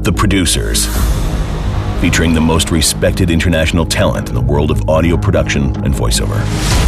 The Producers, featuring the most respected international talent in the world of audio production and voiceover.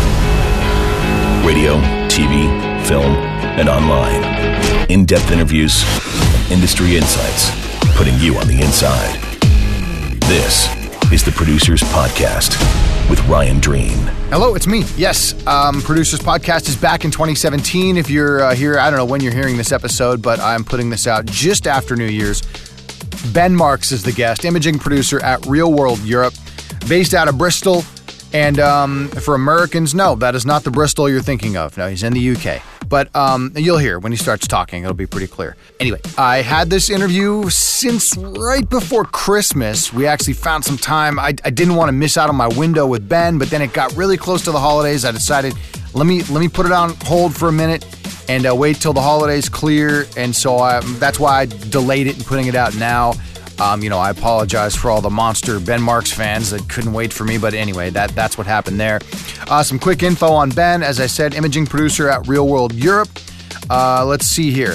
Radio, TV, film, and online. In-depth interviews, industry insights, putting you on the inside. This is The Producers Podcast with Ryan Dreen. Hello, it's me. Yes, Producers Podcast is back in 2017. If you're here, I don't know when you're hearing this episode, but I'm putting this out just after New Year's. Ben Marks is the guest, imaging producer at Real World Europe, based out of Bristol. And for Americans, no, that is not the Bristol you're thinking of. No, he's in the UK. But you'll hear when he starts talking, it'll be pretty clear. Anyway, I had this interview since right before Christmas. We actually found some time. I didn't want to miss out on my window with Ben, but then it got really close to the holidays. I decided, let me put it on hold for a minute and wait till the holidays clear. And so that's why I delayed it and putting it out now. I apologize for all the monster Ben Marks fans that couldn't wait for me, but anyway, that's what happened there. Some quick info on Ben. As I said, imaging producer at Real World Europe. Let's see here.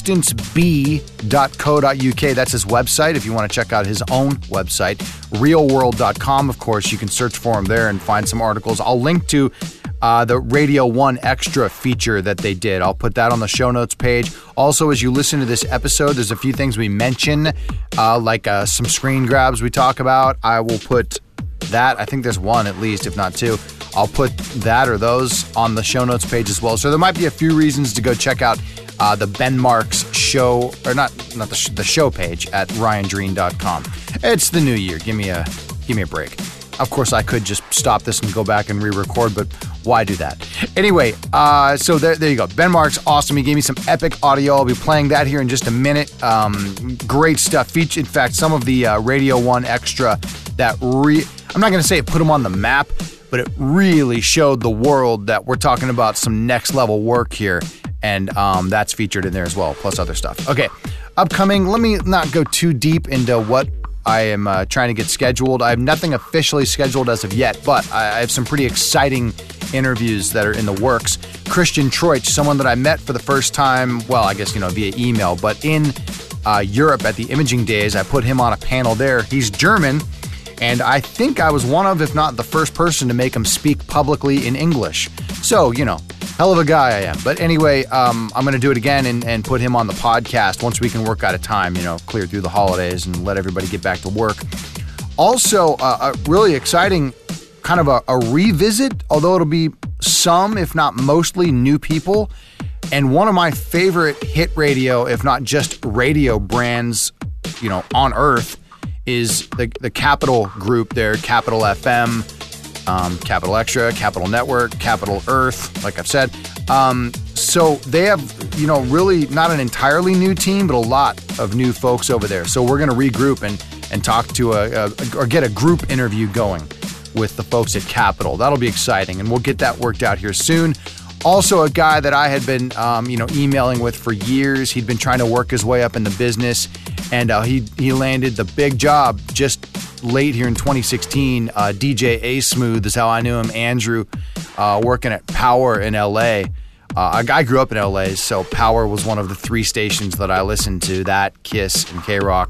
substanceb.co.uk. That's his website if you want to check out his own website. realworld.com. Of course, you can search for him there and find some articles. I'll link to the Radio 1 Extra feature that they did. I'll put that on the show notes page. Also, as you listen to this episode, there's a few things we mention, like some screen grabs we talk about. I will put that. I think there's one at least, if not two. I'll put that or those on the show notes page as well. So there might be a few reasons to go check out the Ben Marks show, or not the show page at ryandreen.com. It's the new year. Give me a break. Of course, I could just stop this and go back and re-record, but why do that? Anyway, so there you go. Ben Marks, awesome. He gave me some epic audio. I'll be playing that here in just a minute. Great stuff. In fact, some of the Radio 1 Extra that I'm not going to say it put him on the map, but it really showed the world that we're talking about some next level work here. And that's featured in there as well, plus other stuff. Okay, upcoming, let me not go too deep into what I am trying to get scheduled. I have nothing officially scheduled as of yet, but I have some pretty exciting interviews that are in the works. Christian Troich, someone that I met for the first time, well, I guess, via email, but in Europe at the Imaging Days, I put him on a panel there. He's German, and I think I was one of, if not the first person to make him speak publicly in English. So, hell of a guy I am. But anyway, I'm going to do it again and put him on the podcast once we can work out a time, clear through the holidays and let everybody get back to work. Also, a really exciting kind of a revisit, although it'll be some, if not mostly, new people. And one of my favorite hit radio, if not just radio brands, on earth, is the Capital Group there, Capital FM, Capital Extra, Capital Network, Capital Earth, like I've said. So they have, really not an entirely new team, but a lot of new folks over there. So we're going to regroup and talk to or get a group interview going with the folks at Capital. That'll be exciting, and we'll get that worked out here soon. Also, a guy that I had been, emailing with for years. He'd been trying to work his way up in the business, and he landed the big job just late here in 2016. DJ A Smooth is how I knew him. Andrew, working at Power in LA. I grew up in LA, so Power was one of the three stations that I listened to. That, Kiss, and K-Rock.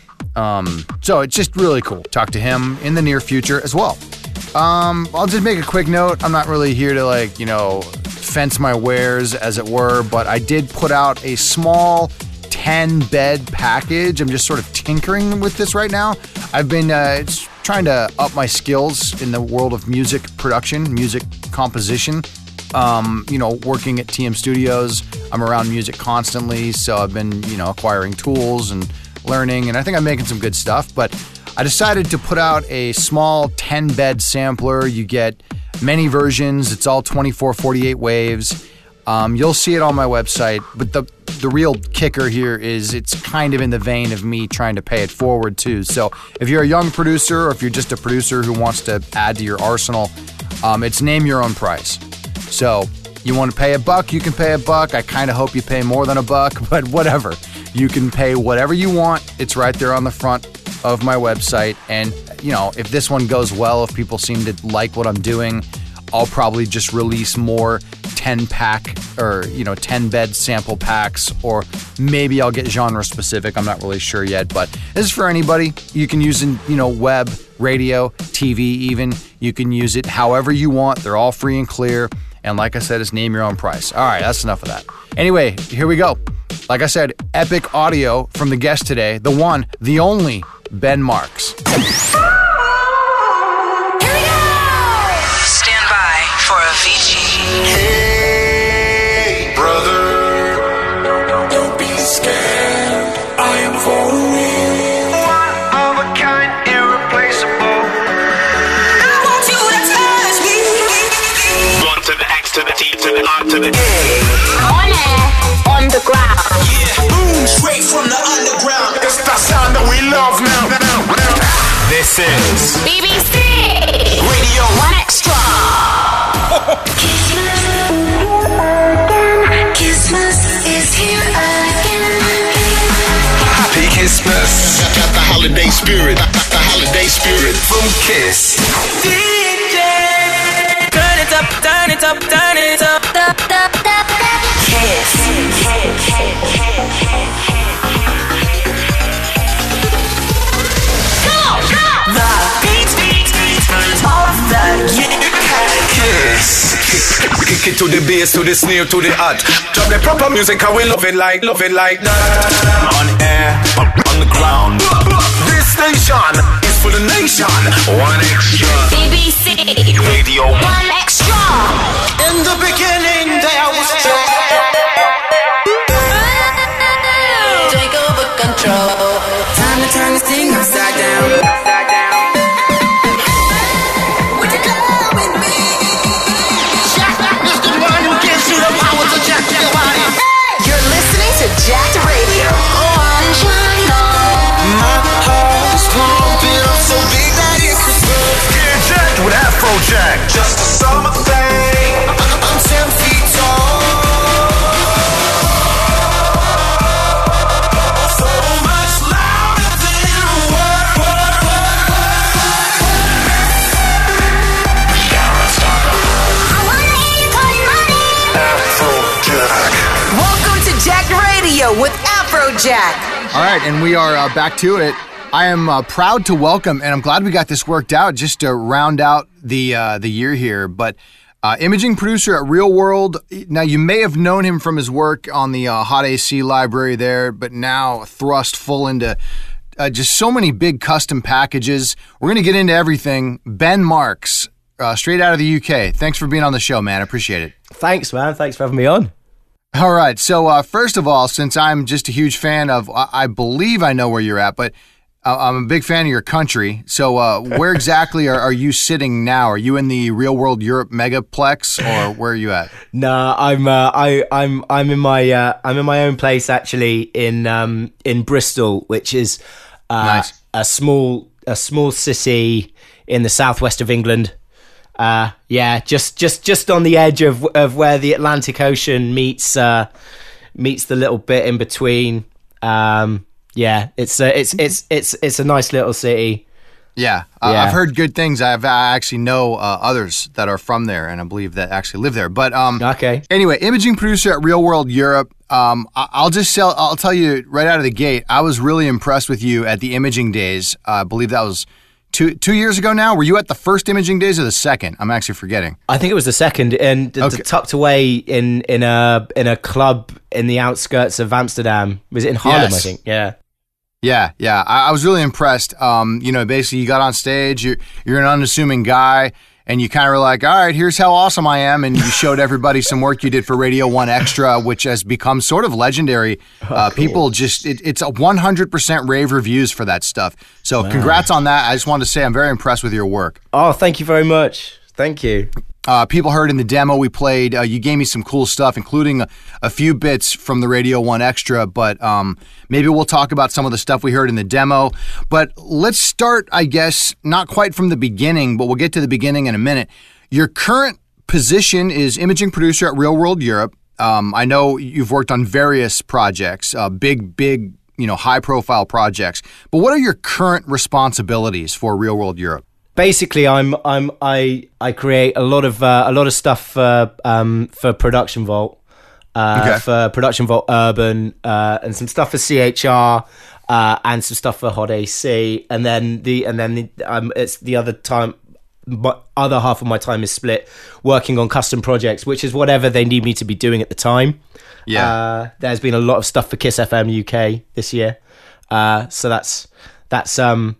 So it's just really cool. Talk to him in the near future as well. I'll just make a quick note. I'm not really here to fence my wares, as it were, but I did put out a small 10-bed package. I'm just sort of tinkering with this right now. I've been trying to up my skills in the world of music production, music composition. Working at TM Studios, I'm around music constantly, so I've been, acquiring tools and learning, and I think I'm making some good stuff, but I decided to put out a small 10-bed sampler. You get many versions. It's all 24/48 waves. You'll see it on my website, but the real kicker here is it's kind of in the vein of me trying to pay it forward too. So if you're a young producer, or if you're just a producer who wants to add to your arsenal, it's name your own price. So you want to pay $1, you can pay $1. I kind of hope you pay more than $1, but whatever. You can pay whatever you want. It's right there on the front of my website. And, if this one goes well, if people seem to like what I'm doing, I'll probably just release more 10 pack or 10 bed sample packs, or maybe I'll get genre specific. I'm not really sure yet, but this is for anybody. You can use in web, radio, TV even. You can use it however you want. They're all free and clear. And like I said, it's name your own price. All right, that's enough of that. Anyway, here we go. Like I said, epic audio from the guest today, the one, the only, Ben Marks. Here we go! Stand by for Avicii. Hey, brother, don't be scared. I am for real. One of a kind, irreplaceable. I want you to touch me. One to the X to the T to the R to the A. On air, on the ground. Yeah, boom, straight from the underground. It's the sound that we love now. This is BBC Radio 1 Extra. Christmas is here again. Happy Christmas. Got the holiday spirit. The holiday spirit from Kiss. DJ, turn it up, turn it up, turn it up. Kiss. The beat turns off the Kiss. Kick it to the bass, to the snare, to the hut. Drop the proper music, and we love it like that. on air, on the ground. This station is for the nation. One Extra BBC Radio 1 Extra. In the beginning, there was Take over control. Time to turn this thing upside down. Would you come with me? Jack is the one who gives you the power to jack your body. You're listening to Jacked Radio on Channel. my heart is pumping up so big that it could burst. Get jacked with Afrojack. Just a summer thing. I'm 10 feet tall. So much louder than a word. I wanna hear you call money. Afrojack. Welcome to Jacked Radio with Afrojack. All right, and we are back to it. I am proud to welcome, and I'm glad we got this worked out just to round out the year here. But imaging producer at Real World. Now, you may have known him from his work on the Hot AC library there, but now thrust full into just so many big custom packages. We're going to get into everything. Ben Marks, straight out of the UK. Thanks for being on the show, man. I appreciate it. Thanks, man. Thanks for having me on. All right. So first of all, since I'm just a huge fan of, I believe I know where you're at, but I'm a big fan of your country. So where exactly are you sitting now? Are you in the Real World Europe Megaplex, or where are you at? No, I'm in my own place actually in Bristol, which is Nice. a small city in the southwest of England. Just on the edge of where the Atlantic Ocean meets the little bit in between. It's a nice little city. Yeah, Yeah. I've heard good things. I actually know others that are from there, and I believe that actually live there. But Okay. Anyway, imaging producer at Real World Europe. I'll tell you right out of the gate, I was really impressed with you at the imaging days. I believe that was 2 years ago now. Were you at the first imaging days or the second? I'm actually forgetting. I think it was the second, and Okay. tucked away in a club in the outskirts of Amsterdam. Was it in Harlem? Yes. I think. Yeah. Yeah. I was really impressed. Basically, you got on stage. You're an unassuming guy, and you kind of were like, "All right, here's how awesome I am," and you showed everybody some work you did for Radio 1 Extra, which has become sort of legendary. People just it's a 100% rave reviews for that stuff. So congrats on that. I just wanted to say I'm very impressed with your work. Oh, thank you very much. Thank you. People heard in the demo we played, you gave me some cool stuff, including a few bits from the Radio 1 Extra, but maybe we'll talk about some of the stuff we heard in the demo. But let's start, I guess, not quite from the beginning, but we'll get to the beginning in a minute. Your current position is imaging producer at Real World Europe. I know you've worked on various projects, big, high-profile projects. But what are your current responsibilities for Real World Europe? basically, I create a lot of stuff for Production Vault, for Production Vault Urban, and some stuff for CHR, and some stuff for Hot AC, and then it's the other time. But other half of my time is split working on custom projects, which is whatever they need me to be doing at the time. Yeah. There's been a lot of stuff for Kiss FM UK this year, so that's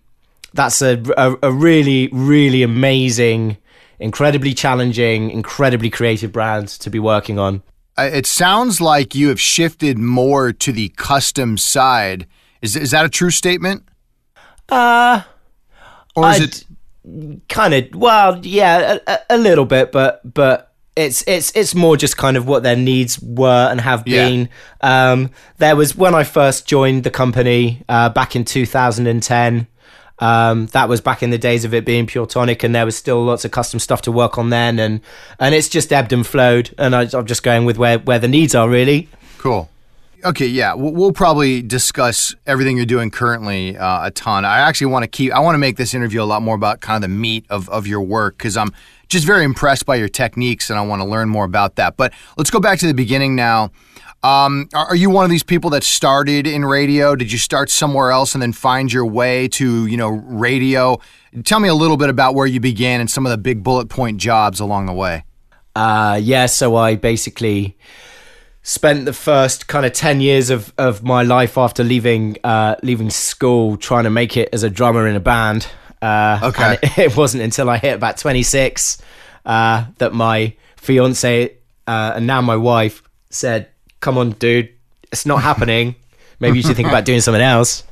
a really, really amazing, incredibly challenging, incredibly creative brand to be working on. It sounds like you have shifted more to the custom side. Is that a true statement? Or is it kind of? Well, yeah, a little bit, but it's more just kind of what their needs were and have been. There was, when I first joined the company back in 2010. That was back in the days of it being Pure Tonic, and there was still lots of custom stuff to work on then, and it's just ebbed and flowed, and I'm just going with where the needs are, really. Cool. Okay, yeah, we'll probably discuss everything you're doing currently a ton. I actually want to make this interview a lot more about kind of the meat of your work, because I'm just very impressed by your techniques, and I want to learn more about that. But let's go back to the beginning now. Are you one of these people that started in radio? Did you start somewhere else and then find your way to, radio? Tell me a little bit about where you began and some of the big bullet point jobs along the way. So I basically spent the first kind of 10 years of my life after leaving school trying to make it as a drummer in a band. Okay. And it wasn't until I hit about 26 that my fiance and now my wife said, "Come on, dude, it's not happening. Maybe you should think about doing something else."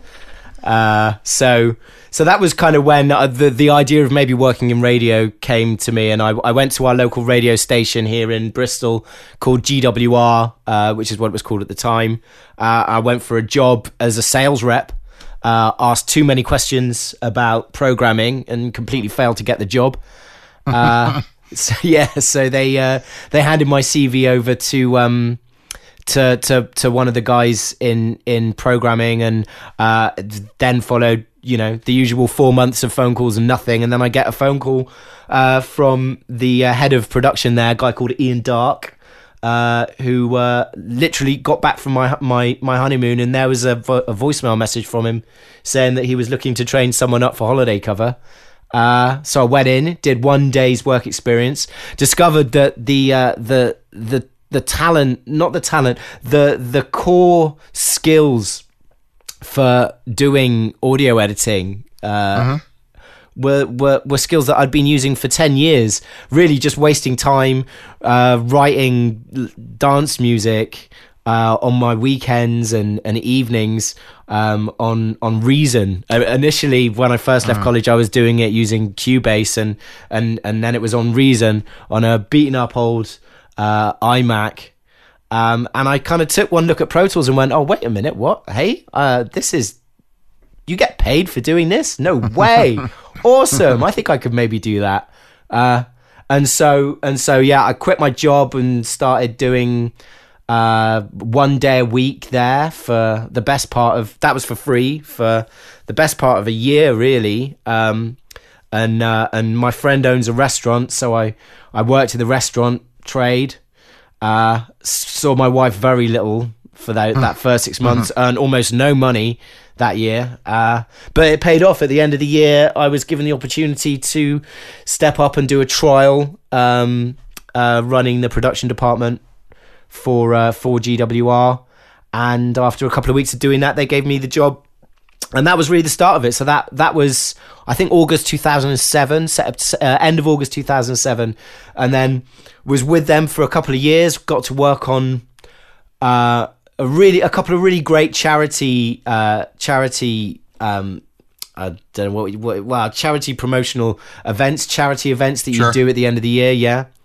So that was kind of when the idea of maybe working in radio came to me, and I went to our local radio station here in Bristol called GWR, which is what it was called at the time. I went for a job as a sales rep, asked too many questions about programming, and completely failed to get the job. So they handed my CV over to one of the guys in programming, and then followed the usual 4 months of phone calls and nothing, and then I get a phone call from the head of production there, a guy called Ian Dark, who literally got back from my honeymoon, and there was a voicemail message from him saying that he was looking to train someone up for holiday cover. So I went in, did 1 day's work experience, discovered that the core skills for doing audio editing were skills that I'd been using for 10 years, really just wasting time writing dance music on my weekends and evenings on Reason. Initially, when I first left college, I was doing it using Cubase, and then it was on Reason on a beaten up old iMac, and I kind of took one look at Pro Tools and went, "Oh, wait a minute, what? Hey, you get paid for doing this? No way! Awesome! I think I could maybe do that." And so, yeah, I quit my job and started doing 1 day a week there for the best part of, that was for free, for the best part of a year, really. And my friend owns a restaurant, so I worked in the restaurant trade. Saw my wife very little for that first 6 months, earned almost no money that year, but it paid off. At the end of the year, I was given the opportunity to step up and do a trial running the production department for GWR, and after a couple of weeks of doing that, they gave me the job, and that was really the start of it. So that was, I think, August 2007, end of August 2007, and then was with them for a couple of years. Got to work on a couple of really great charity charity promotional events, charity events that you do at the end of the year.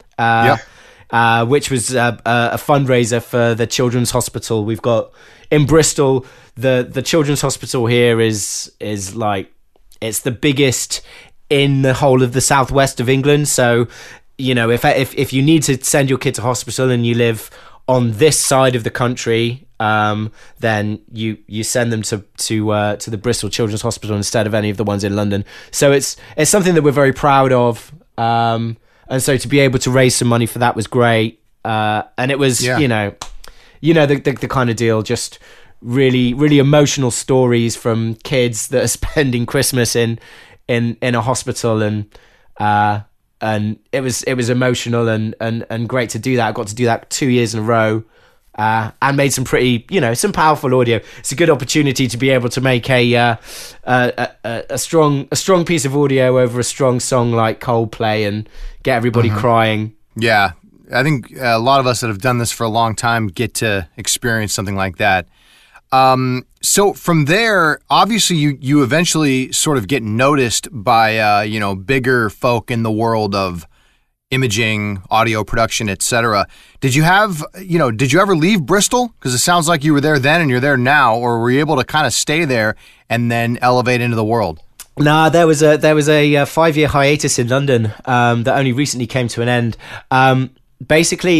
Which was a fundraiser for the Children's Hospital. We've got in Bristol, the Children's Hospital here is like, it's the biggest in the whole of the southwest of England. So, if you need to send your kid to hospital and you live on this side of the country, then you send them to the Bristol Children's Hospital instead of any of the ones in London. So it's something that we're very proud of, and so to be able to raise some money for that was great. And it was the kind of deal, just really, really emotional stories from kids that are spending Christmas in a hospital, and it was emotional and great to do that. I got to do that 2 years in a row, and made some pretty, some powerful audio. It's a good opportunity to be able to make a strong piece of audio over a strong song like Coldplay and get everybody crying. Yeah, I think a lot of us that have done this for a long time get to experience something like that. So from there, obviously you eventually sort of get noticed by, bigger folk in the world of imaging, audio production, etc. Did you ever leave Bristol? Because it sounds like you were there then and you're there now, or were you able to kind of stay there and then elevate into the world? Nah, there was a 5-year hiatus in London, that only recently came to an end. Basically,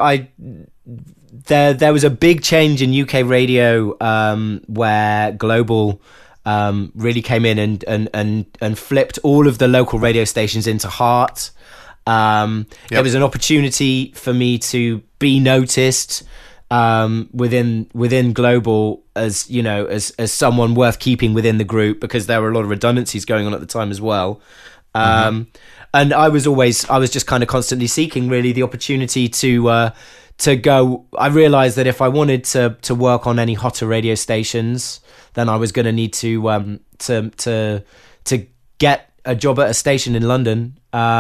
there was a big change in UK radio, where Global really came in and flipped all of the local radio stations into Heart. There was an opportunity for me to be noticed within Global as as someone worth keeping within the group, because there were a lot of redundancies going on at the time as well. And I was just kind of constantly seeking really the opportunity to go. I realized that if I wanted to work on any hotter radio stations, then I was going to need to get a job at a station in London.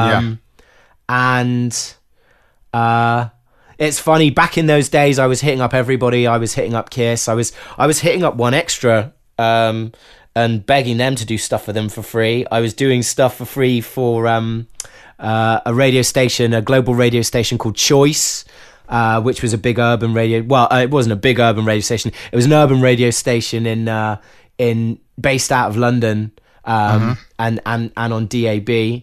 And it's funny, back in those days I was hitting up everybody. I was hitting up Kiss, I was hitting up One Extra, and begging them to do stuff for them for free. I was doing stuff for free for a radio station, a global radio station called Choice, which was a big urban radio. Well, it wasn't a big urban radio station. It was an urban radio station in based out of London, and on DAB.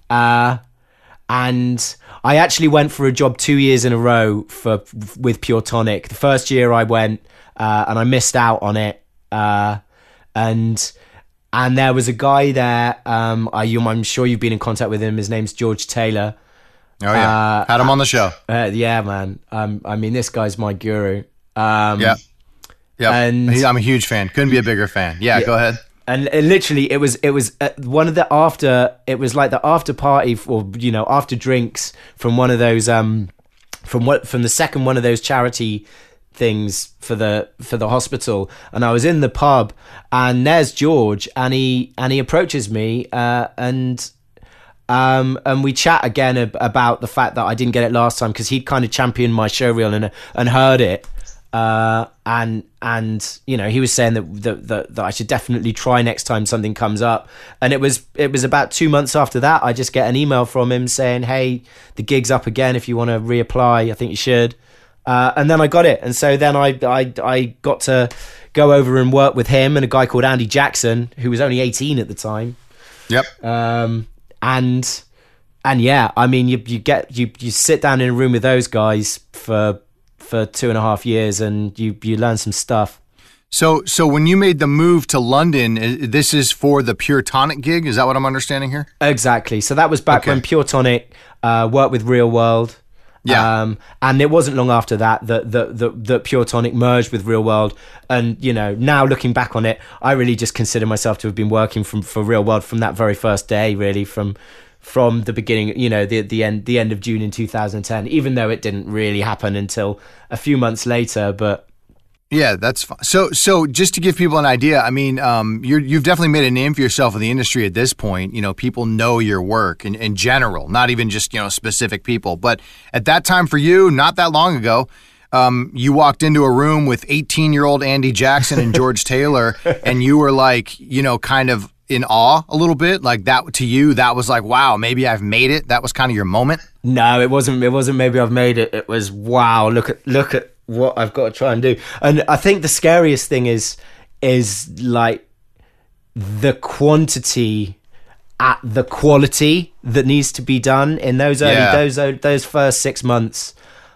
And I actually went for a job 2 years in a row with Pure Tonic. The first year I went, and I missed out on it. And there was a guy there. I'm sure you've been in contact with him. His name's George Taylor. Oh yeah, had him on the show. Yeah, man. I mean, this guy's my guru. Yeah. And I'm a huge fan. Couldn't be a bigger fan. Yeah, go ahead. And literally, it was one of the after. It was like the after party, or after drinks from one of those from the second one of those charity things for the hospital. And I was in the pub, and there's George, and he approaches me, and we chat again about the fact that I didn't get it last time, because he'd kind of championed my showreel and heard it. And he was saying that I should definitely try next time something comes up. And it was about 2 months after that, I just get an email from him saying, hey, the gig's up again, if you want to reapply, I think you should. And then I got it. And so then I got to go over and work with him and a guy called Andy Jackson, who was only 18 at the time. Yep. And yeah, I mean, you sit down in a room with those guys for 2.5 years, and you learn some stuff. So when you made the move to London, this is for the Pure Tonic gig? Is that what I'm understanding here? Exactly. So that was back when Pure Tonic worked with Real World. Yeah. And it wasn't long after that Pure Tonic merged with Real World. And, now looking back on it, I really just consider myself to have been working for Real World from that very first day, really, from the beginning, the end of June in 2010, even though it didn't really happen until a few months later. But yeah, that's fine. So just to give people an idea, I mean, you've definitely made a name for yourself in the industry at this point. People know your work in general, not even just, specific people. But at that time for you, not that long ago, you walked into a room with 18-year-old Andy Jackson and George Taylor, and you were like, kind of in awe a little bit. Like that to you, that was like, wow, maybe I've made it. That was kind of your moment. No, it wasn't maybe I've made it. It was, wow, look at what I've got to try and do. And I think the scariest thing is like the quantity at the quality that needs to be done in those early those first 6 months.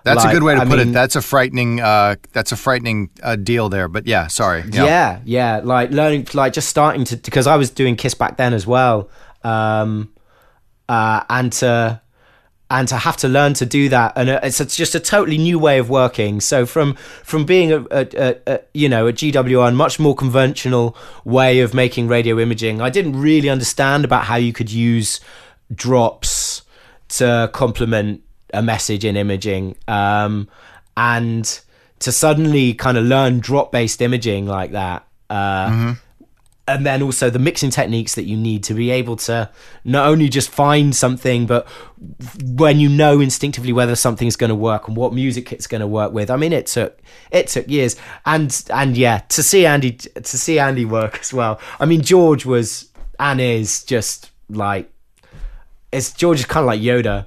That's a good way to put mean, it. That's a frightening deal there. But yeah, sorry. Yeah. Like learning, like just starting to, because I was doing Kiss back then as well, and to have to learn to do that, and it's just a totally new way of working. So from being a GWR, much more conventional way of making radio imaging, I didn't really understand about how you could use drops to complement a message in imaging, and to suddenly kind of learn drop-based imaging like that, and then also the mixing techniques that you need to be able to not only just find something, but when you know instinctively whether something's going to work and what music it's going to work with. I mean, it took years, and yeah, to see Andy work as well. I mean, George was and is just like, George is kind of like Yoda.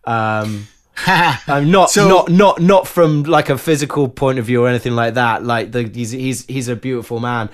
Not from like a physical point of view or anything like that. Like he's a beautiful man,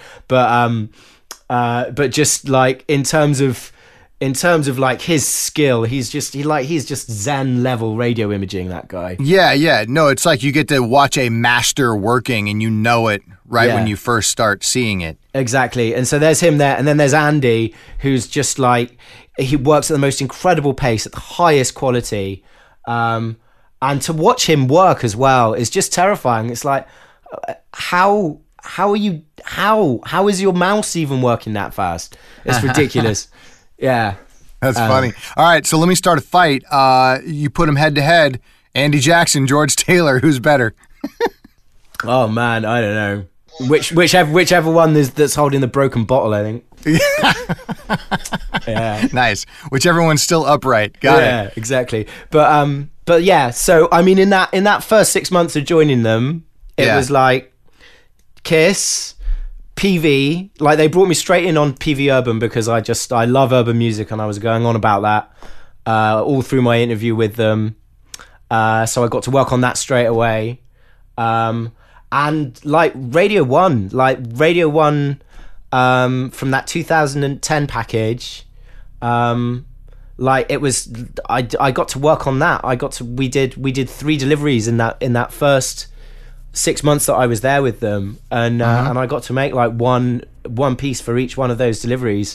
but just like in terms of like his skill, he's just Zen level radio imaging, that guy. Yeah. No, it's like you get to watch a master working and you know it when you first start seeing it. Exactly. And so there's him there, and then there's Andy, who's just like, he works at the most incredible pace, at the highest quality. And to watch him work as well is just terrifying. It's like, how is your mouse even working that fast? It's ridiculous. Yeah. That's funny. All right, so let me start a fight. You put them head to head. Andy Jackson, George Taylor, who's better? Oh man, I don't know. Whichever one that's holding the broken bottle, I think. Yeah. Nice. Whichever one's still upright. Got it. Yeah, exactly. But yeah, so I mean, in that first 6 months of joining them, it was like Kiss, PV. Like they brought me straight in on PV Urban because I love urban music, and I was going on about that all through my interview with them. So I got to work on that straight away. And like Radio 1 from that 2010 package, like it was, I got to work on that. We did 3 deliveries in that first 6 months that I was there with them, and I got to make like one piece for each one of those deliveries.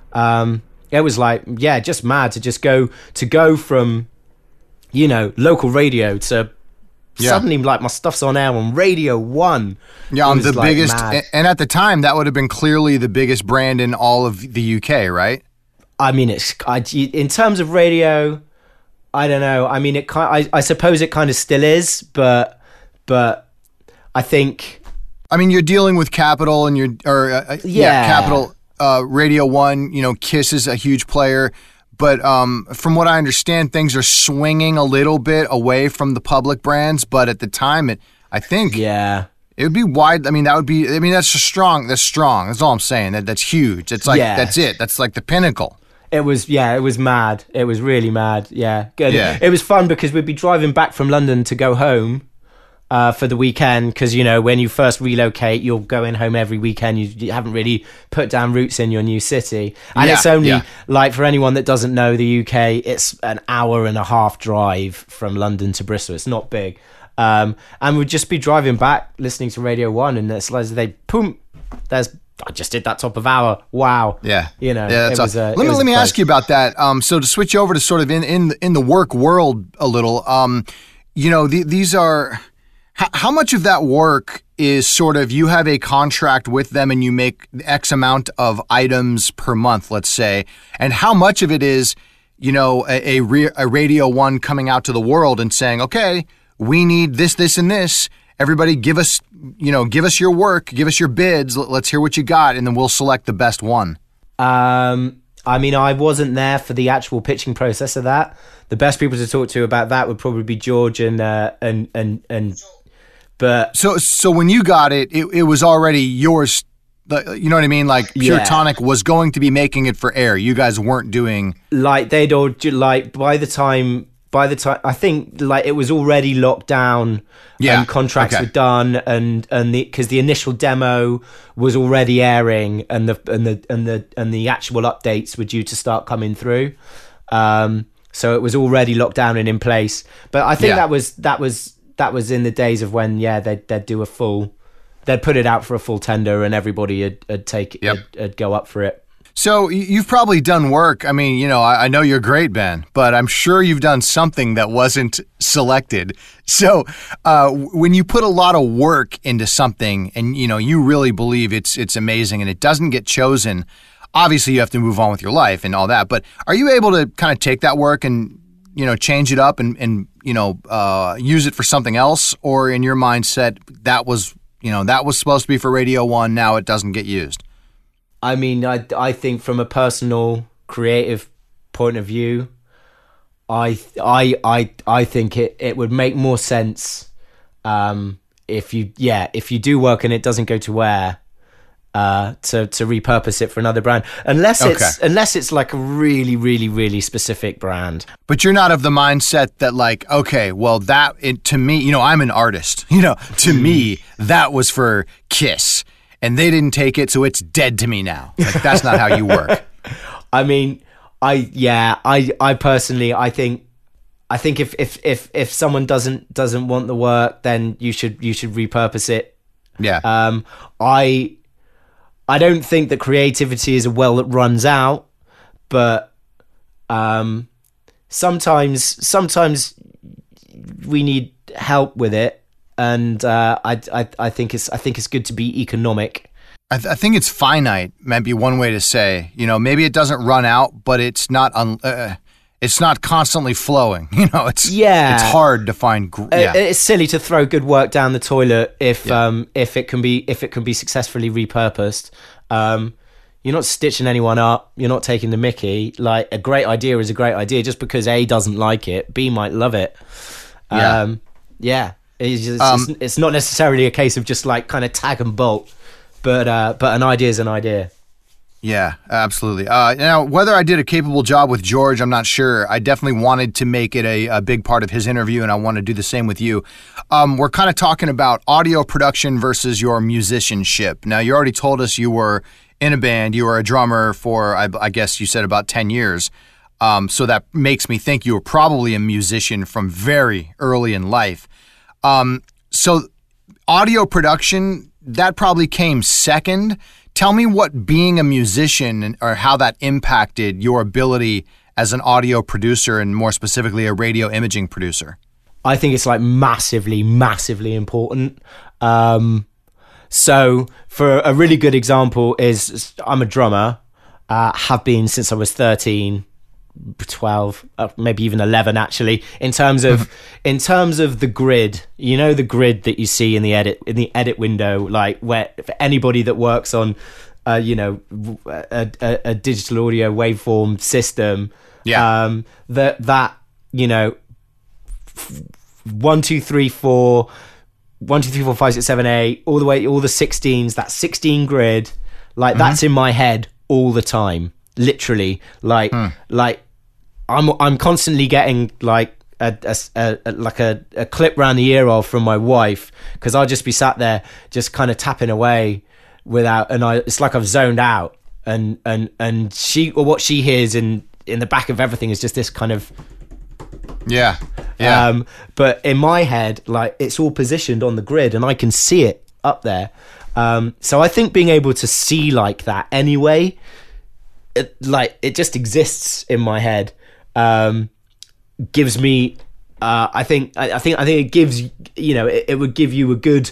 It was like, yeah, just mad to go from, local radio to suddenly like my stuff's on air on Radio 1. Yeah, on the biggest, and at the time that would have been clearly the biggest brand in all of the UK, right? I mean, in terms of radio, I don't know. I mean, I suppose it kind of still is, but I think. I mean, you're dealing with Capital, and Capital, Radio 1. Kiss is a huge player. But from what I understand, things are swinging a little bit away from the public brands. But at the time, it would be wide. I mean, that's strong. That's strong. That's all I'm saying. That's huge. It's like that's it. That's like the pinnacle. It was mad. It was really mad. Yeah, good. Yeah. It was fun because we'd be driving back from London to go home for the weekend, because when you first relocate, you're going home every weekend. You haven't really put down roots in your new city, and it's only like, for anyone that doesn't know the UK, it's an hour and a half drive from London to Bristol. It's not big, and we'd just be driving back listening to Radio 1, and it's like I just did that top of hour. Wow. Yeah. That's awesome. Let me ask you about that. So to switch over to sort of in the work world a little, these are. How much of that work is sort of, you have a contract with them and you make X amount of items per month, let's say, and how much of it is, a Radio 1 coming out to the world and saying, okay, we need this, this, and this. Everybody give us your work, give us your bids. Let's hear what you got, and then we'll select the best one. I mean, I wasn't there for the actual pitching process of that. The best people to talk to about that would probably be George and. But so when you got it, it was already yours. You know what I mean? Like Pure Tonic was going to be making it for air. You guys weren't doing like they'd all like by the time I think like it was already locked down. Yeah, and contracts were done, and because the initial demo was already airing, and the actual updates were due to start coming through. So it was already locked down and in place. But I think that was in the days of when they'd do they'd put it out for a full tender and everybody would go up for it. So you've probably done work. I mean, you know, I know you're great, Ben, but I'm sure you've done something that wasn't selected. So when you put a lot of work into something and, you know, you really believe it's amazing and it doesn't get chosen, obviously you have to move on with your life and all that. But are you able to kind of take that work and, you know, change it up and you know, use it for something else? Or in your mindset, that was supposed to be for Radio 1, now it doesn't get used? I mean, I think from a personal creative point of view, I think it would make more sense if you do work and it doesn't go to air, to repurpose it for another brand, unless it's like a really, really, really specific brand. But you're not of the mindset that like, okay, well to me, you know, I'm an artist, you know, to me that was for Kiss. And they didn't take it, so it's dead to me now. Like, that's not how you work. I mean, I personally, I think if someone doesn't want the work, then you should repurpose it. Yeah. I don't think that creativity is a well that runs out, but sometimes we need help with it. And I think it's good to be economic. I think it's finite. Might be one way to say. You know, maybe it doesn't run out, but it's not constantly flowing. You know, it's hard to find. It's silly to throw good work down the toilet if it can be successfully repurposed. You're not stitching anyone up. You're not taking the mickey. Like, a great idea is a great idea. Just because A doesn't like it, B might love it. Yeah. It's not necessarily a case of just like kind of tag and bolt, but an idea is an idea. Yeah, absolutely. Now, whether I did a capable job with George, I'm not sure. I definitely wanted to make it a big part of his interview, and I want to do the same with you. We're kind of talking about audio production versus your musicianship. Now, you already told us you were in a band. You were a drummer for, I guess you said, about 10 years. So that makes me think you were probably a musician from very early in life. So audio production, that probably came second. Tell me what being a musician or how that impacted your ability as an audio producer and more specifically a radio imaging producer. I think it's like massively, massively important. So for a really good example is I'm a drummer, have been since I was 13. 12, maybe even 11 actually, in terms of the grid, you know, the grid that you see in the edit window, like where for anybody that works on a digital audio waveform system, that you know, 1 2 3 4 5 6 7 8 all the way, all the 16s, that 16 grid, like that's in my head all the time, literally, like I'm constantly getting like a clip round the ear of from my wife, because I'll just be sat there just kind of tapping away it's like I've zoned out, and what she hears in the back of everything is just this kind of but in my head, like, it's all positioned on the grid and I can see it up there. So I think being able to see like that anyway, it just exists in my head. Gives me I think it gives, you know, it would give you a good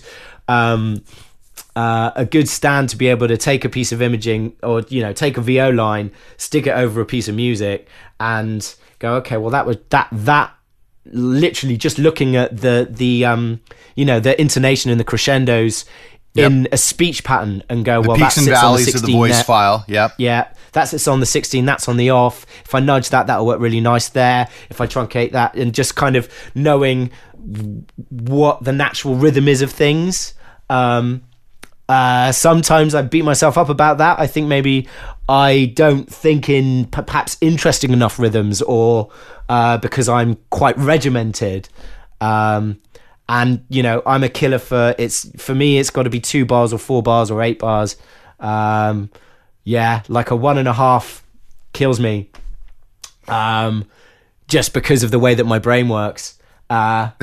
stand to be able to take a piece of imaging, or, you know, take a VO line, stick it over a piece of music and go, okay, well that literally just looking at the intonation and the crescendos in a speech pattern and go, well, peaks and valleys of the voice file. Yeah, that's on the 16, that's on the off. If I nudge that'll work really nice there. If I truncate that, and just kind of knowing what the natural rhythm is of things. Sometimes I beat myself up about that. I think maybe I don't think in perhaps interesting enough rhythms, or because I'm quite regimented. And, you know, I'm a killer for me, it's got to be 2 bars or 4 bars or 8 bars. Like a 1.5 kills me. Just because of the way that my brain works.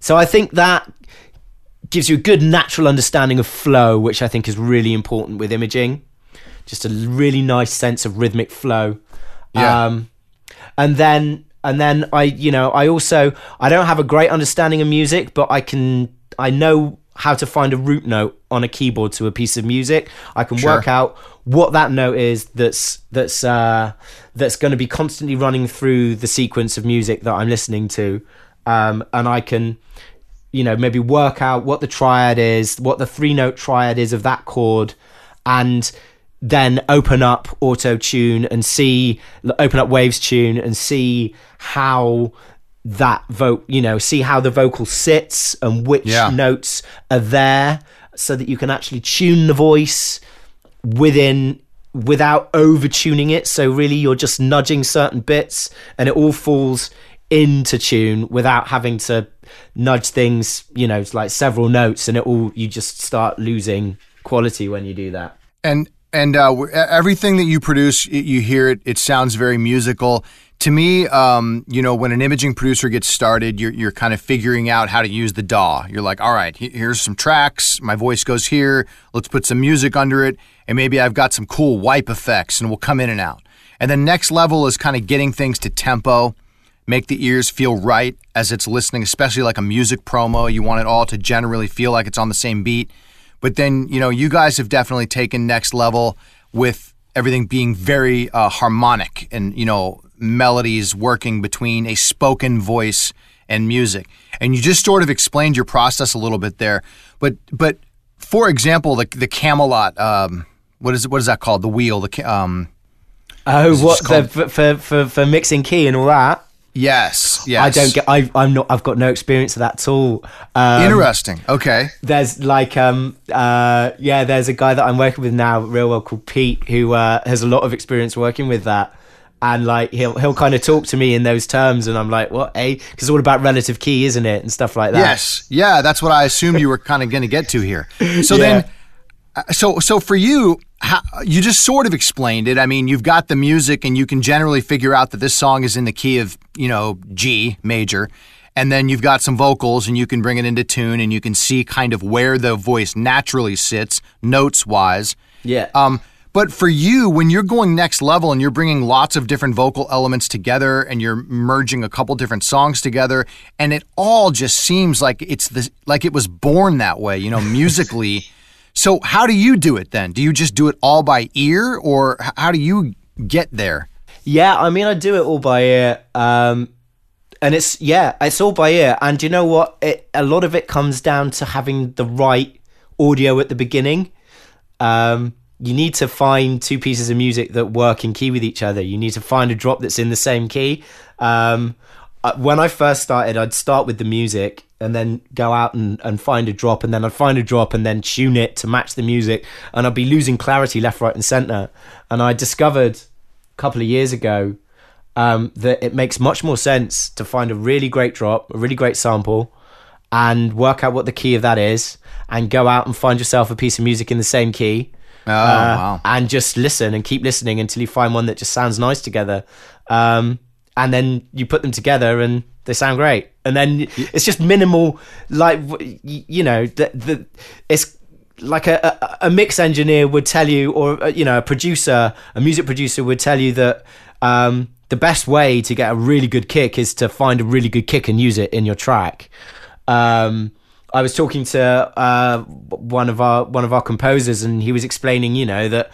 So I think that gives you a good natural understanding of flow, which I think is really important with imaging. Just a really nice sense of rhythmic flow. Yeah. And then I don't have a great understanding of music, but I know how to find a root note on a keyboard to a piece of music. I can work out what that note is that's going to be constantly running through the sequence of music that I'm listening to, and I can, maybe work out what the triad is, what the 3-note triad is of that chord, and then open up auto tune and open up Waves Tune and see how that see how the vocal sits and which notes are there, so that you can actually tune the voice without over tuning it. So really you're just nudging certain bits and it all falls into tune without having to nudge things, it's like several notes, and you just start losing quality when you do that. And everything that you produce, you hear it. It sounds very musical. To me, when an imaging producer gets started, you're kind of figuring out how to use the DAW. You're like, all right, here's some tracks. My voice goes here. Let's put some music under it. And maybe I've got some cool wipe effects, and we'll come in and out. And then next level is kind of getting things to tempo, make the ears feel right as it's listening, especially like a music promo. You want it all to generally feel like it's on the same beat. But then, you guys have definitely taken next level with everything being very harmonic and, melodies working between a spoken voice and music. And you just sort of explained your process a little bit there. But for example, the Camelot, what is that called? The wheel, for mixing key and all that? Yes. I've got no experience of that at all. Interesting. Okay. There's there's a guy that I'm working with now real well called Pete, who has a lot of experience working with that. And he'll kind of talk to me in those terms, and I'm like, what, eh? Because it's all about relative key, isn't it? And stuff like that. Yes. Yeah, that's what I assumed you were kind of going to get to here. So then, so for you, you just sort of explained it. I mean, you've got the music, and you can generally figure out that this song is in the key of, G major. And then you've got some vocals, and you can bring it into tune, and you can see kind of where the voice naturally sits, notes-wise. Yeah. But for you, when you're going next level and you're bringing lots of different vocal elements together and you're merging a couple different songs together, and it all just seems like like it was born that way, musically. So how do you do it then? Do you just do it all by ear, or how do you get there? Yeah, I mean, I do it all by ear. And it's all by ear. And you know what? A lot of it comes down to having the right audio at the beginning. You need to find two pieces of music that work in key with each other. You need to find a drop that's in the same key. When I first started, I'd start with the music and then go out and find a drop, and then I'd find a drop and then tune it to match the music, and I'd be losing clarity left, right, and center. And I discovered a couple of years ago that it makes much more sense to find a really great drop, a really great sample, and work out what the key of that is, and go out and find yourself a piece of music in the same key. Wow. And just listen and keep listening until you find one that just sounds nice together. And then you put them together and they sound great. And then it's just minimal, like, it's like a mix engineer would tell you, or, a music producer would tell you that the best way to get a really good kick is to find a really good kick and use it in your track. I was talking to one of our composers, and he was explaining, that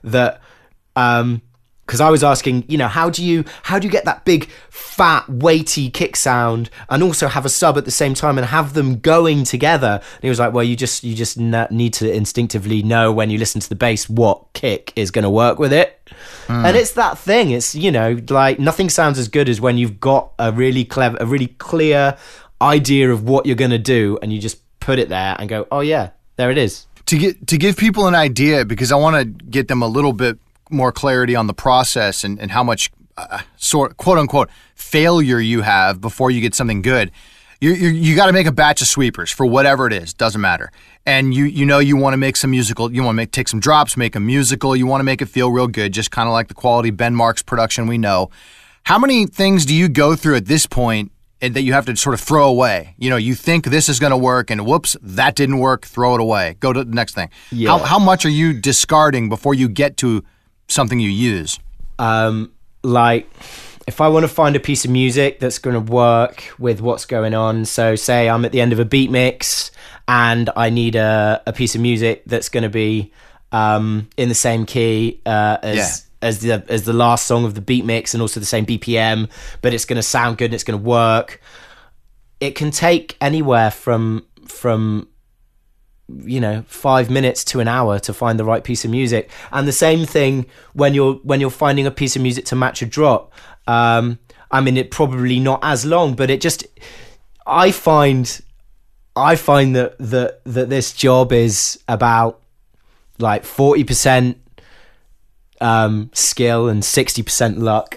because I was asking, how do you get that big, fat, weighty kick sound and also have a sub at the same time and have them going together? And he was like, well, you just need to instinctively know when you listen to the bass what kick is going to work with it. And it's that thing. It's like nothing sounds as good as when you've got a really clear idea of what you're going to do, and you just put it there and go, oh yeah, there it is. To give people an idea, because I want to get them a little bit more clarity on the process and how much quote unquote failure you have before you get something good. You got to make a batch of sweepers for whatever it is, doesn't matter. And you want to make some musical, you want to take some drops, make a musical, you want to make it feel real good, just kind of like the quality Ben Marks production we know. How many things do you go through at this point and that you have to sort of throw away. You know, you think this is going to work, and whoops, that didn't work. Throw it away. Go to the next thing. Yeah. How much are you discarding before you get to something you use? Like, if I want to find a piece of music that's going to work with what's going on, so say I'm at the end of a beat mix and I need a piece of music that's going to be in the same key as the last song of the beat mix and also the same BPM, but it's going to sound good and it's going to work. It can take anywhere from 5 minutes to an hour to find the right piece of music. And the same thing when you're finding a piece of music to match a drop. I mean, it probably not as long, but I find that this job is about like 40% skill and 60% luck.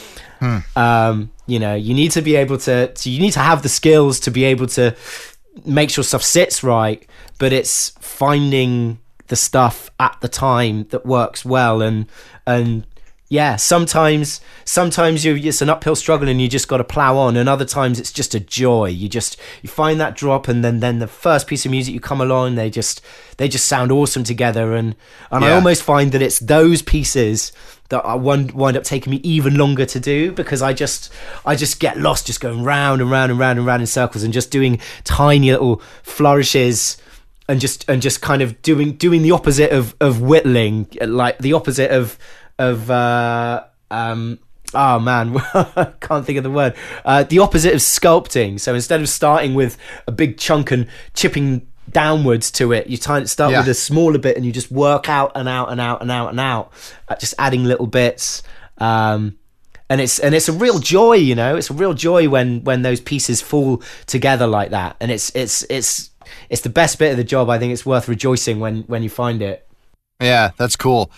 You need to be able to you need to have the skills to be able to make sure stuff sits right, but it's finding the stuff at the time that works well. And yeah, sometimes it's an uphill struggle and you just got to plow on, and other times it's just a joy. You find that drop, and then the first piece of music you come along, they just sound awesome together. And I almost find that it's those pieces that I wind up taking me even longer to do, because I just get lost just going round and round and round and round in circles and just doing tiny little flourishes and just kind of doing the opposite of whittling, like the opposite of oh man, I can't think of the word. The opposite of sculpting. So instead of starting with a big chunk and chipping downwards to it, you start with a smaller bit and you just work out and out and out and out and out, just adding little bits. And it's a real joy, you know. It's a real joy when those pieces fall together like that. And it's the best bit of the job. I think it's worth rejoicing when you find it. Yeah, that's cool.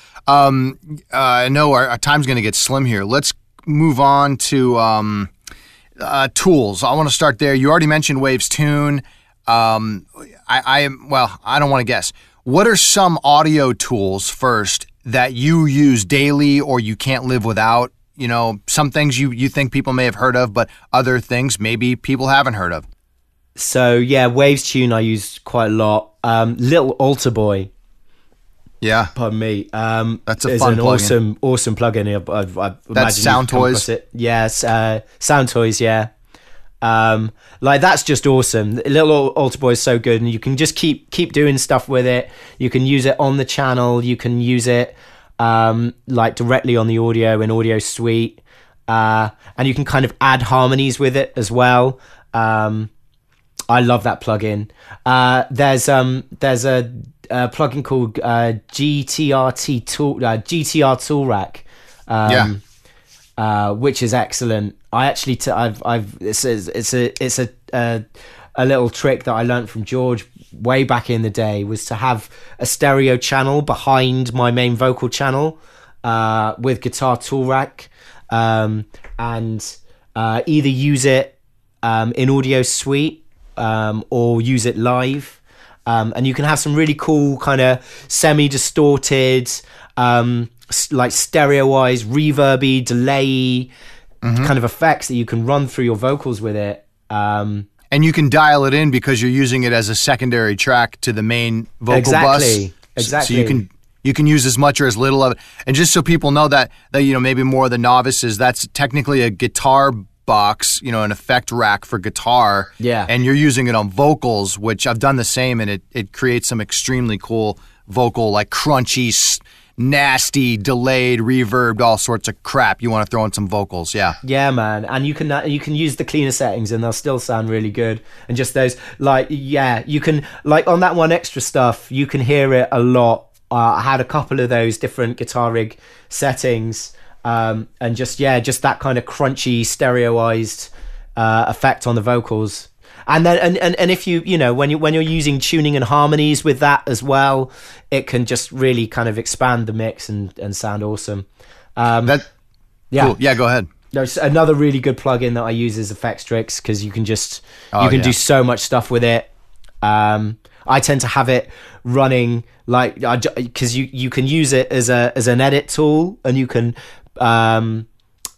I know our time's going to get slim here. Let's move on to tools. I want to start there. You already mentioned Waves Tune. I don't want to guess. What are some audio tools first that you use daily or you can't live without? You know, some things you think people may have heard of, but other things maybe people haven't heard of. So yeah, Waves Tune I use quite a lot. Little Altar Boy. Yeah, pardon me. That's a fun plugin. Awesome plugin. I that's Sound Toys. Yes, Sound Toys. Yeah, like that's just awesome. Little Altar Boy is so good, and you can just keep doing stuff with it. You can use it on the channel. You can use it like directly on the audio in Audio Suite, and you can kind of add harmonies with it as well. I love that plugin. There's a plugin called GTR Tool Rack, which is excellent. I actually it's a little trick that I learned from George way back in the day, was to have a stereo channel behind my main vocal channel with Guitar Tool Rack, and either use it in Audio Suite or use it live. And you can have some really cool kind of semi-distorted, like stereo-wise, reverby, delay kind of effects that you can run through your vocals with it. And you can dial it in because you're using it as a secondary track to the main vocal bus. Exactly. So you can use as much or as little of it. And just so people know that you know, maybe more of the novices, that's technically a guitar box, you know, an effect rack for guitar. Yeah. And you're using it on vocals, which I've done the same, and it creates some extremely cool vocal, like crunchy, nasty, delayed, reverbed, all sorts of crap. You want to throw in some vocals, yeah. Yeah, man. And you can use the cleaner settings and they'll still sound really good. And just those, like, yeah, you can, like on that One Extra stuff, you can hear it a lot. I had a couple of those different guitar rig settings. And just that kind of crunchy stereoized effect on the vocals, and then and if you know when you're using tuning and harmonies with that as well, it can just really kind of expand the mix and sound awesome. Cool. Yeah, go ahead. No, another really good plugin that I use is Effectstrix, because you can just do so much stuff with it. I tend to have it running like, because you can use it as an edit tool, and you can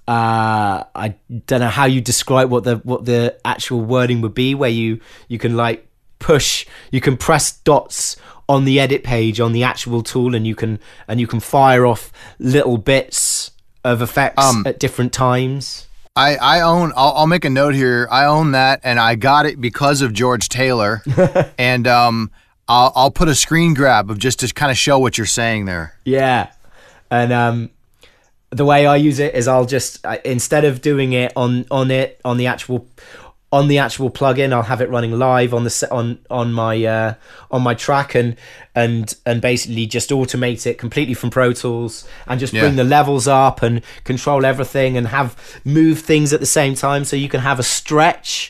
I don't know how you describe what the actual wording would be, where you can like you can press dots on the edit page on the actual tool, and you can fire off little bits of effects at different times. I'll make a note here. I own that, and I got it because of George Taylor. And I'll put a screen grab of just to kind of show what you're saying there. Yeah. And the way I use it is I'll just instead of doing it on the actual plugin, I'll have it running live on my track and basically just automate it completely from Pro Tools and just bring the levels up and control everything and move things at the same time, so you can have a stretch.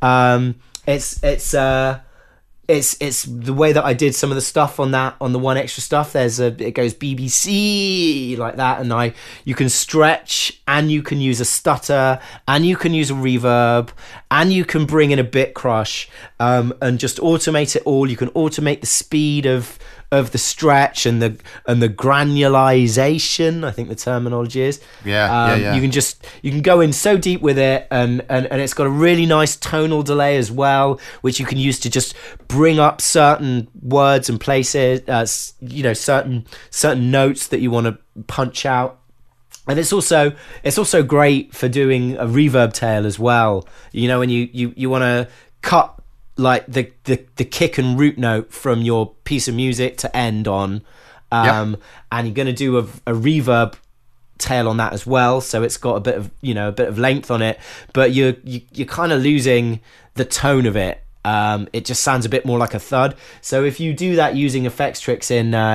It's the way that I did some of the stuff on the One Extra stuff. It goes BBC like that, and you can stretch, and you can use a stutter, and you can use a reverb, and you can bring in a bit crush, and just automate it all. You can automate the speed of the stretch and the granulization, I think the terminology is. Yeah. You can go in so deep with it, and it's got a really nice tonal delay as well, which you can use to just bring up certain words and places, certain notes that you want to punch out. And it's also great for doing a reverb tail as well. You know, when you want to cut like the kick and root note from your piece of music to end on, and you're going to do a reverb tail on that as well, so it's got a bit of length on it, but you're kind of losing the tone of it. It just sounds a bit more like a thud. So if you do that using Effecttrix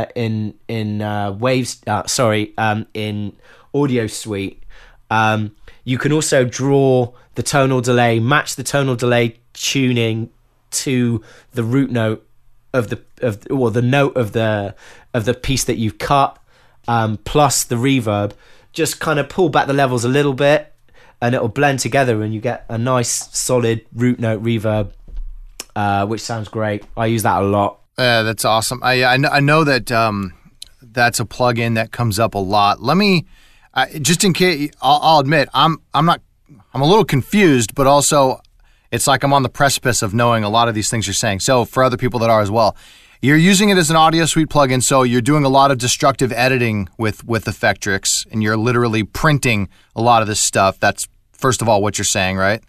in Audio Suite, you can also draw the tonal delay, match the tonal delay tuning to the root note of the note of the piece that you've cut, plus the reverb. Just kind of pull back the levels a little bit, and it'll blend together, and you get a nice solid root note reverb, which sounds great. I use that a lot. That's awesome. I know that that's a plugin that comes up a lot. Let me just in case, I'll admit I'm a little confused, but also it's like I'm on the precipice of knowing a lot of these things you're saying. So for other people that are as well, you're using it as an Audio Suite plugin, so you're doing a lot of destructive editing with Effecttrix, and you're literally printing a lot of this stuff. That's first of all what you're saying, right?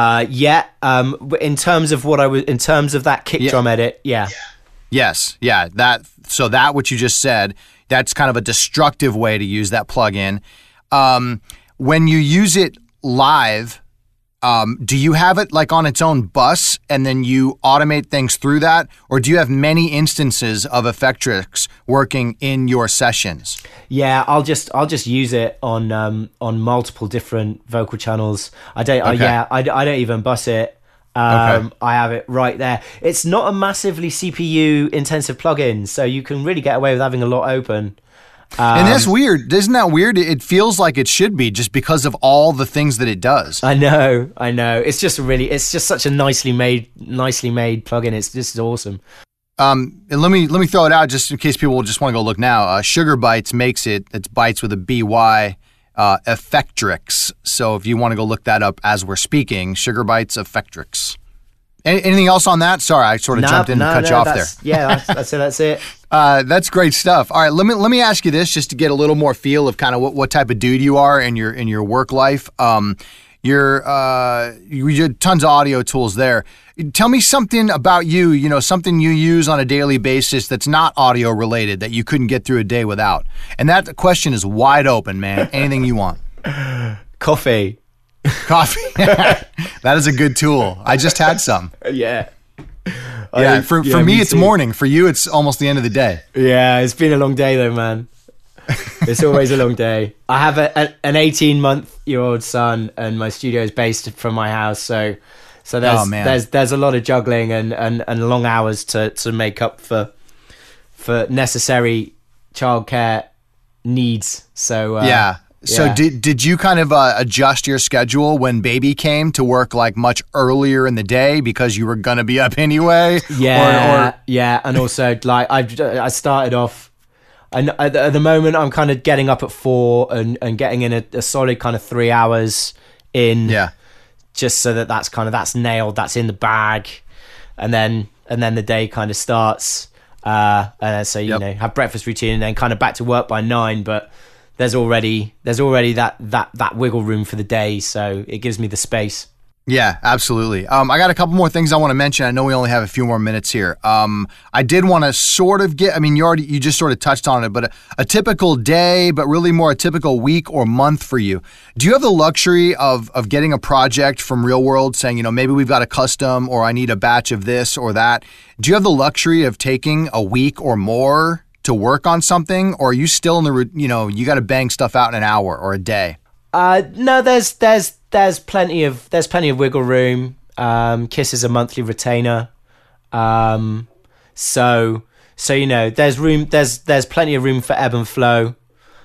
In terms of that kick drum edit, yeah. Yes, yeah. That what you just said, that's kind of a destructive way to use that plugin. When you use it live, do you have it like on its own bus and then you automate things through that, or do you have many instances of Effecttrix working in your sessions? Yeah, I'll just use it on multiple different vocal channels. I don't even bus it. I have it right there. It's not a massively CPU intensive plugin, so you can really get away with having a lot open. And that's weird. Isn't that weird? It feels like it should be, just because of all the things that it does. I know. It's just such a nicely made plugin. It's just awesome. And let me throw it out just in case people just want to go look now. Sugar Bytes makes it. It's Bytes with a BY. Effecttrix. So if you want to go look that up as we're speaking, Sugar Bytes Effecttrix. Anything else on that? Sorry, I sort of jumped in and cut you off there. Yeah, that's it. That's great stuff. All right, let me ask you this just to get a little more feel of kind of what type of dude you are in your work life. You did tons of audio tools there. Tell me something about you, something you use on a daily basis that's not audio related that you couldn't get through a day without. And that question is wide open, man. Anything you want. Coffee. That is a good tool. I just had some. Yeah. For me it's morning. For you, it's almost the end of the day. Yeah, it's been a long day though, man. It's always a long day. I have an 18-month-old son, and my studio is based from my house, so there's a lot of juggling and long hours to make up for necessary childcare needs. So yeah. So did you kind of adjust your schedule when baby came to work like much earlier in the day because you were gonna be up anyway? Yeah, yeah, and also like I started off at the moment I'm kind of getting up at 4 and getting in a solid kind of 3 hours in. Yeah. Just so that's nailed, that's in the bag, and then the day kind of starts. So you know, have breakfast routine and then kind of back to work by 9. But there's already that wiggle room for the day, so it gives me the space. Yeah, absolutely. I got a couple more things I want to mention. I know we only have a few more minutes here. I did want to sort of you just sort of touched on it, but a typical day, but really more a typical week or month for you. Do you have the luxury of getting a project from Real World saying, you know, maybe we've got a custom or I need a batch of this or that? Do you have the luxury of taking a week or more to work on something, or are you still you got to bang stuff out in an hour or a day? No, there's plenty of wiggle room. Kiss is a monthly retainer, so you know there's plenty of room for ebb and flow.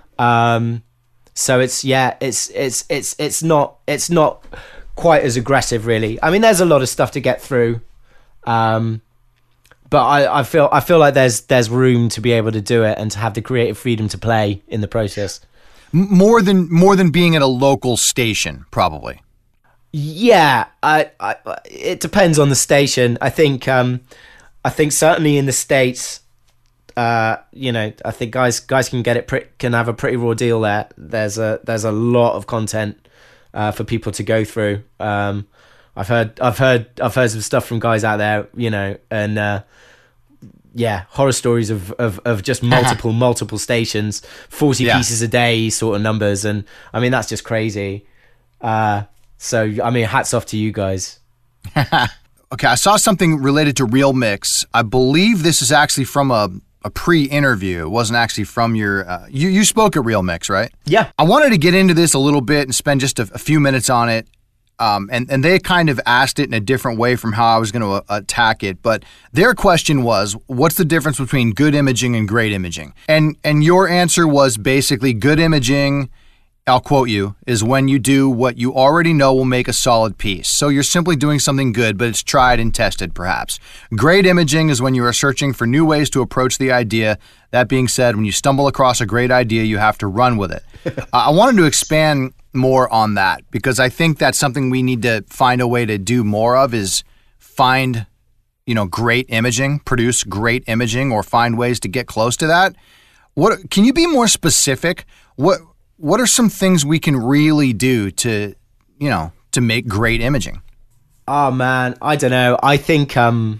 So it's not quite as aggressive, really. I mean, there's a lot of stuff to get through, but I feel like there's room to be able to do it and to have the creative freedom to play in the process. More than being at a local station, probably. Yeah, it depends on the station. I think certainly in the States, you know, I think guys can can have a pretty raw deal there. There's a lot of content for people to go through. I've heard some stuff from guys out there, you know, and horror stories of just multiple stations, 40 pieces a day sort of numbers, and I mean that's just crazy. So I mean, hats off to you guys. Okay, I saw something related to Real Mix. I believe this is actually from a pre-interview. It wasn't actually from your... you spoke at Real Mix, right? Yeah. I wanted to get into this a little bit and spend just a few minutes on it. And they kind of asked it in a different way from how I was going to attack it. But their question was, what's the difference between good imaging and great imaging? And your answer was basically good imaging, I'll quote you, is when you do what you already know will make a solid piece. So you're simply doing something good, but it's tried and tested, perhaps. Great imaging is when you are searching for new ways to approach the idea. That being said, when you stumble across a great idea, you have to run with it. I wanted to expand more on that because I think that's something we need to find a way to do more of, is find, you know, great imaging, produce great imaging, or find ways to get close to that. What can you be more specific? What are some things we can really do to, you know, to make great imaging? Oh man, I don't know. I think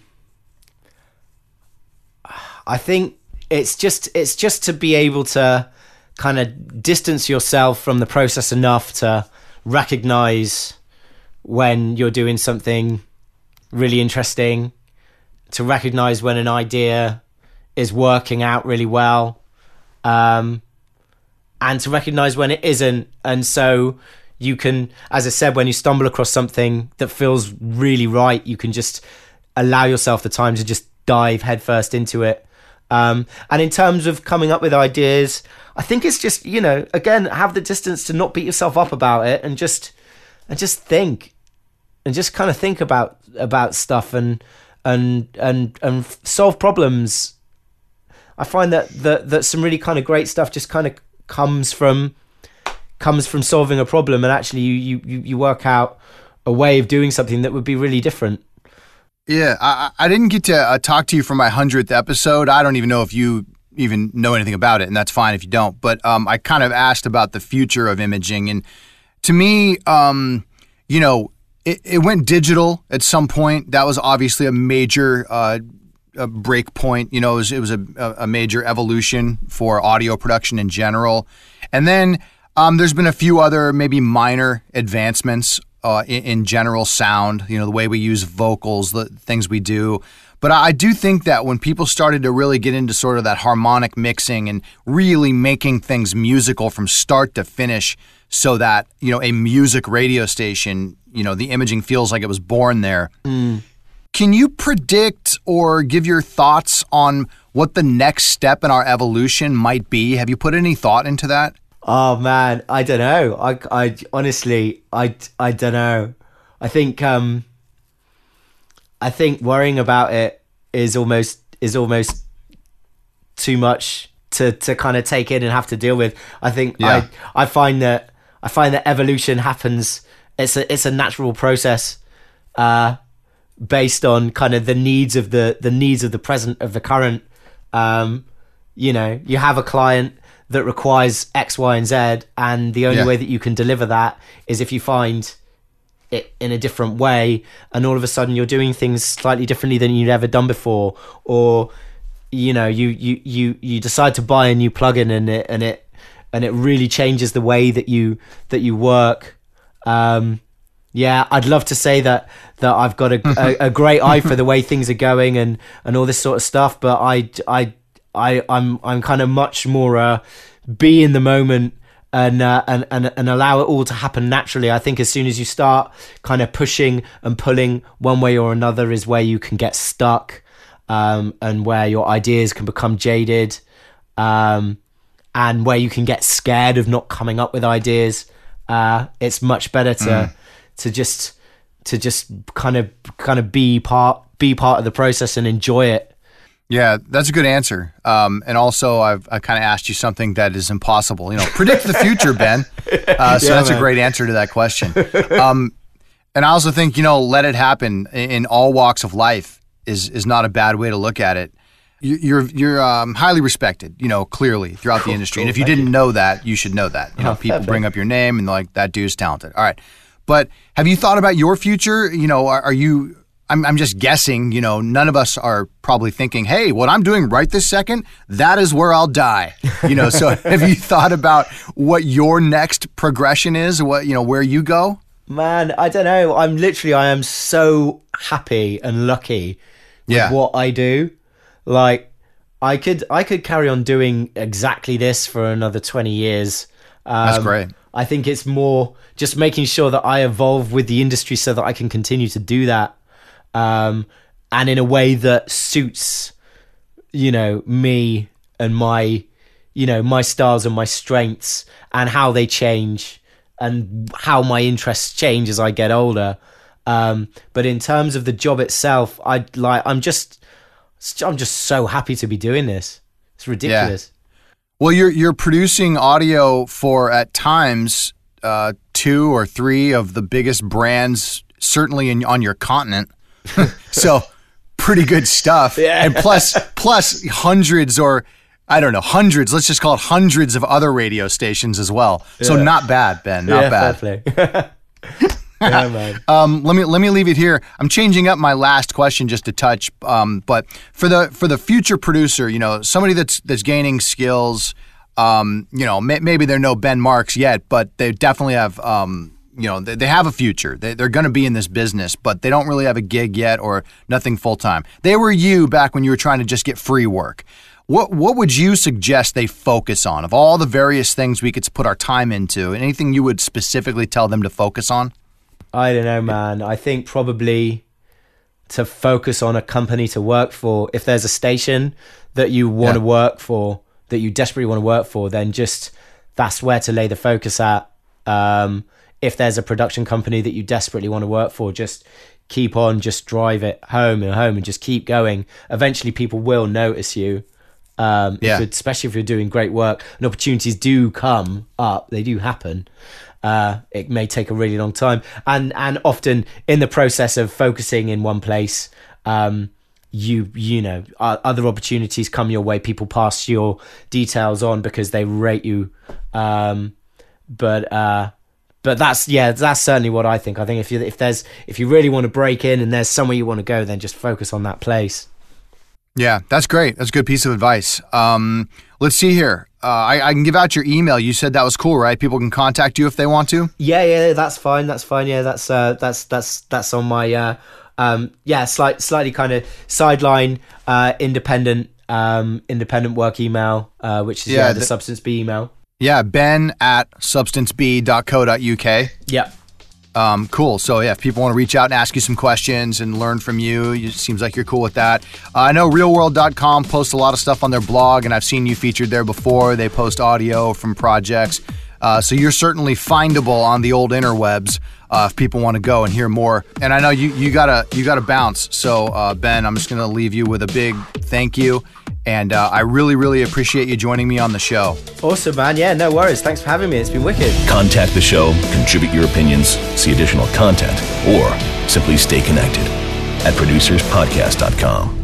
it's just to be able to kind of distance yourself from the process enough to recognize when you're doing something really interesting, to recognize when an idea is working out really well, and to recognize when it isn't. And so you can, as I said, when you stumble across something that feels really right, you can just allow yourself the time to just dive headfirst into it. And in terms of coming up with ideas, I think it's just, you know, again, have the distance to not beat yourself up about it, and just think, and just kind of think about stuff and solve problems. I find that some really kind of great stuff just kind of comes from solving a problem, and actually you work out a way of doing something that would be really different. Yeah, I didn't get to talk to you for my 100th episode. I don't even know if you even know anything about it, and that's fine if you don't. But I kind of asked about the future of imaging, and to me, you know, it went digital at some point. That was obviously a major a break point. You know, it was a major evolution for audio production in general. And then there's been a few other maybe minor advancements in general sound, you know, the way we use vocals, the things we do. But I do think that when people started to really get into sort of that harmonic mixing and really making things musical from start to finish, so that, you know, a music radio station, you know, the imaging feels like it was born there. Can you predict or give your thoughts on what the next step in our evolution might be? Have you put any thought into that? Oh man, I don't know. I honestly, I don't know. I think worrying about it is almost too much to kind of take in and have to deal with. I think Yeah. I find that evolution happens. It's a natural process, based on kind of the needs of the present, of the current. You have a client that requires X, Y, and Z, and the only way that you can deliver that is if you find it in a different way, and all of a sudden you're doing things slightly differently than you'd ever done before, or you decide to buy a new plugin and it really changes the way that you work. I'd love to say that I've got a great eye for the way things are going and all this sort of stuff, but I'm kind of much more be in the moment and allow it all to happen naturally. I think as soon as you start kind of pushing and pulling one way or another is where you can get stuck, and where your ideas can become jaded, and where you can get scared of not coming up with ideas. It's much better to just kind of be part of the process and enjoy it. Yeah, that's a good answer. And also, I kind of asked you something that is impossible. Predict the future, Ben. So that's a great answer to that question. And I also think, let it happen in all walks of life is not a bad way to look at it. You're highly respected, clearly throughout the industry. And if you didn't know that, you should know that. People bring up your name and they're like, that dude's talented. All right. But have you thought about your future? Are you... I'm just guessing, none of us are probably thinking, hey, what I'm doing right this second, that is where I'll die. So have you thought about what your next progression is, where you go? Man, I don't know. I am so happy and lucky with what I do. Like, I could carry on doing exactly this for another 20 years. That's great. I think it's more just making sure that I evolve with the industry so that I can continue to do that. And in a way that suits, me and my styles and my strengths and how they change and how my interests change as I get older. But in terms of the job itself, I'm just so happy to be doing this. It's ridiculous. Yeah. Well, you're producing audio for, at times, 2 or 3 of the biggest brands, certainly on your continent. So pretty good stuff. Yeah. And plus hundreds, or I don't know, hundreds, let's just call it hundreds of other radio stations as well. So not bad, Ben, not bad. Fair play. Yeah, man. Let me leave it here. I'm changing up my last question just a touch. But for the future producer, somebody that's gaining skills, maybe they're no Ben Marks yet, but they definitely have they have a future. They're going to be in this business, but they don't really have a gig yet or nothing full-time. They were you back when you were trying to just get free work. What would you suggest they focus on? Of all the various things we could put our time into, anything you would specifically tell them to focus on? I don't know, man. I think probably to focus on a company to work for. If there's a station that you want to work for, that you desperately want to work for, then just that's where to lay the focus at. If there's a production company that you desperately want to work for, just keep on, just drive it home and just keep going. Eventually people will notice you, especially if you're doing great work, and opportunities do come up. They do happen. It may take a really long time. And often in the process of focusing in one place, other opportunities come your way. People pass your details on because they rate you. But that's certainly what I think. I think if you really want to break in and there's somewhere you want to go, then just focus on that place. Yeah, that's great. That's a good piece of advice. Let's see here. I can give out your email. You said that was cool, right? People can contact you if they want to. Yeah, that's fine. Yeah, that's on my slightly kind of sideline independent work email, which is the Substance B email. Yeah, ben@substanceb.co.uk. Yeah. Cool. So if people want to reach out and ask you some questions and learn from you, it seems like you're cool with that. I know realworld.com posts a lot of stuff on their blog, and I've seen you featured there before. They post audio from projects. So you're certainly findable on the old interwebs if people want to go and hear more. And I know you gotta bounce. So Ben, I'm just gonna leave you with a big thank you. And I really, really appreciate you joining me on the show. Awesome, man. Yeah, no worries. Thanks for having me. It's been wicked. Contact the show, contribute your opinions, see additional content, or simply stay connected at producerspodcast.com.